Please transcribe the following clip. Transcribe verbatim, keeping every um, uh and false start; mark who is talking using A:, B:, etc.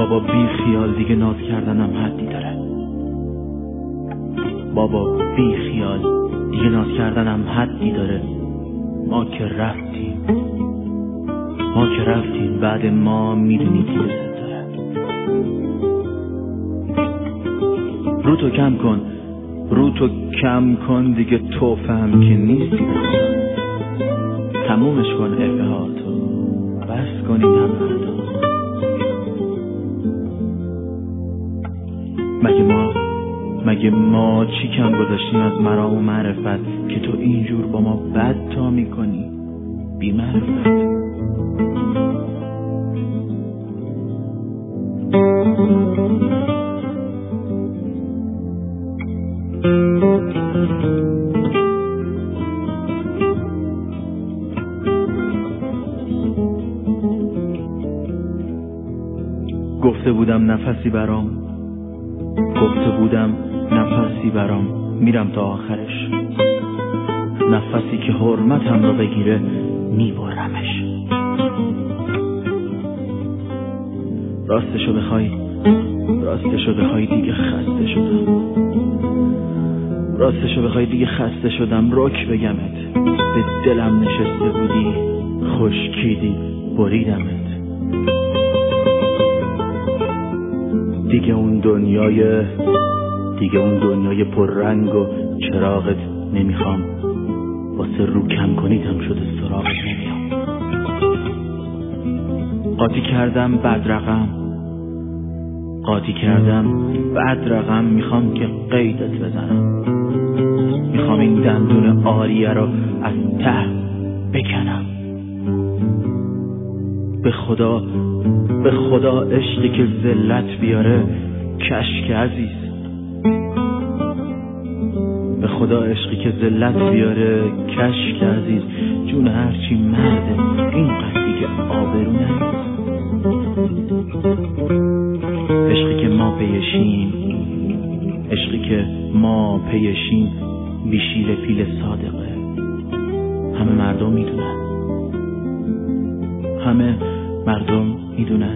A: بابا بی خیال دیگه ناز کردنم حدی داره. بابا بی خیال دیگه ناز کردنم حدی داره. ما که رفتیم ما که رفتیم بعد ما میدونی که دوست داره. رو تو کم کن رو تو کم کن دیگه تو فهم که نیستی بخونم. تمومش کن افهاتو بس کنیم هم هردو. مگه ما مگه ما چی کم گذاشتیم از مرام و معرفت که تو اینجور با ما بد تا میکنی بی معرفت. گفته بودم نفسی برام گفته بودم نفسی برام میرم تا آخرش. نفسی که حرمتم رو بگیره میبرمش. راستشو بخوای راستشو بخوای دیگه خسته شدم. راستشو بخوای دیگه خسته شدم. رک بگمت به دلم نشسته بودی خشکیدی بریدمت. دیگه اون دنیای دیگه اون دنیای پررنگ و چراغت نمیخوام. واسه رو کم کنیدم شده سراغت نمیام. قاطی کردم بد رقم قاطی کردم بد رقم. میخوام که قیدت بزنم. میخوام این دندون آریه رو از ته بکنم. به خدا به خدا عشقی که ذلت بیاره کشک عزیز. به خدا عشقی که ذلت بیاره کشک عزیز. جون هرچی مرده این قصدی که آبرو نریز. عشقی که ما پیشیم عشقی که ما پیشیم بیشیر پیل صادقه. همه مردم میدونن همه مردم میدونن.